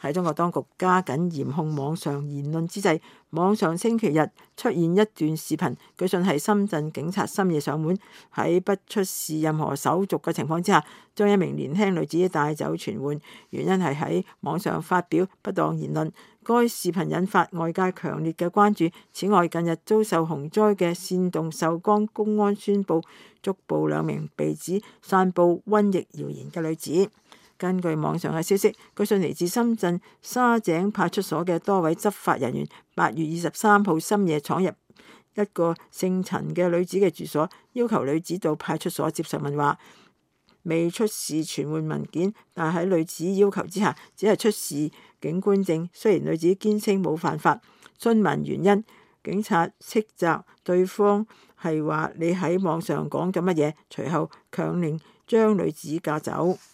喺中國當局加緊嚴控網上言論之際，網上星期日出現一段視頻，據信係深圳警察深夜上門，喺不出示任何手續嘅情況之下，將一名年輕女子帶走傳喚，原因係喺網上發表不當言論。該視頻引發外界強烈嘅關注。此外，近日遭受洪災嘅煽動秀江公安宣布捉捕2名被指散佈瘟疫謠言嘅女子。根據網上嘅消息，據信嚟自深圳沙井派出所嘅多位執法人員8月23號深夜闖入一個姓陳嘅女子嘅住所，要求女子到派出所接受問話，未出示傳喚文件，但喺女子要求之下，只係出示警官證。雖然女子堅稱冇犯法，詢問原因，警察斥責對方係話你喺網上講咗乜嘢，隨後強令將女子架走。